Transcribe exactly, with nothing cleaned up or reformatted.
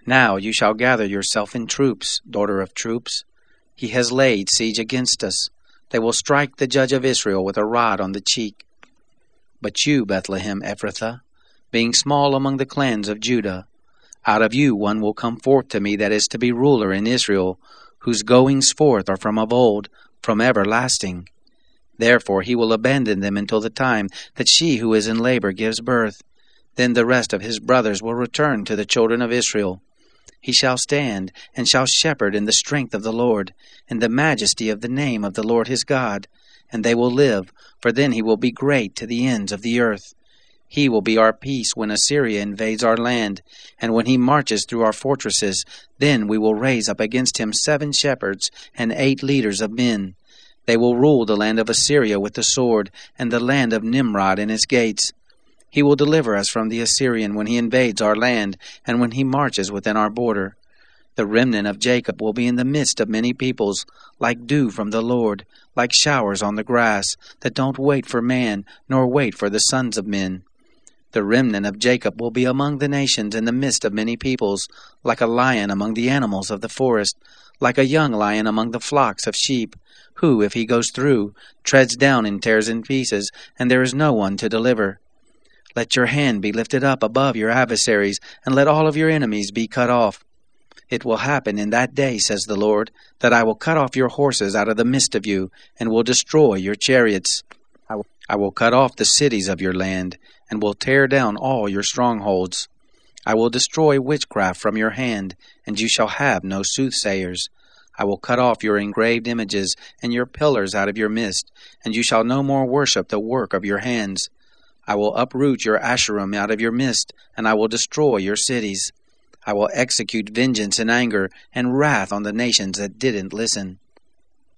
Now you shall gather yourself in troops, daughter of troops. He has laid siege against us. They will strike the judge of Israel with a rod on the cheek. But you, Bethlehem Ephrathah, being small among the clans of Judah, out of you one will come forth to me that is to be ruler in Israel, whose goings forth are from of old, from everlasting. Therefore he will abandon them until the time that she who is in labor gives birth. Then the rest of his brothers will return to the children of Israel. He shall stand, and shall shepherd in the strength of the Lord, in the majesty of the name of the Lord his God. And they will live, for then he will be great to the ends of the earth. He will be our peace when Assyria invades our land, and when he marches through our fortresses. Then we will raise up against him seven shepherds and eight leaders of men. They will rule the land of Assyria with the sword, and the land of Nimrod in its gates. He will deliver us from the Assyrian when he invades our land, and when he marches within our border. The remnant of Jacob will be in the midst of many peoples, like dew from the Lord, like showers on the grass, that don't wait for man, nor wait for the sons of men. The remnant of Jacob will be among the nations in the midst of many peoples, like a lion among the animals of the forest, like a young lion among the flocks of sheep, who, if he goes through, treads down and tears in pieces, and there is no one to deliver. Let your hand be lifted up above your adversaries, and let all of your enemies be cut off. It will happen in that day, says the Lord, that I will cut off your horses out of the midst of you, and will destroy your chariots. I will, I will cut off the cities of your land, and will tear down all your strongholds. I will destroy witchcraft from your hand, and you shall have no soothsayers. I will cut off your engraved images and your pillars out of your midst, and you shall no more worship the work of your hands. I will uproot your Asherim out of your midst, and I will destroy your cities. I will execute vengeance in anger and wrath on the nations that didn't listen.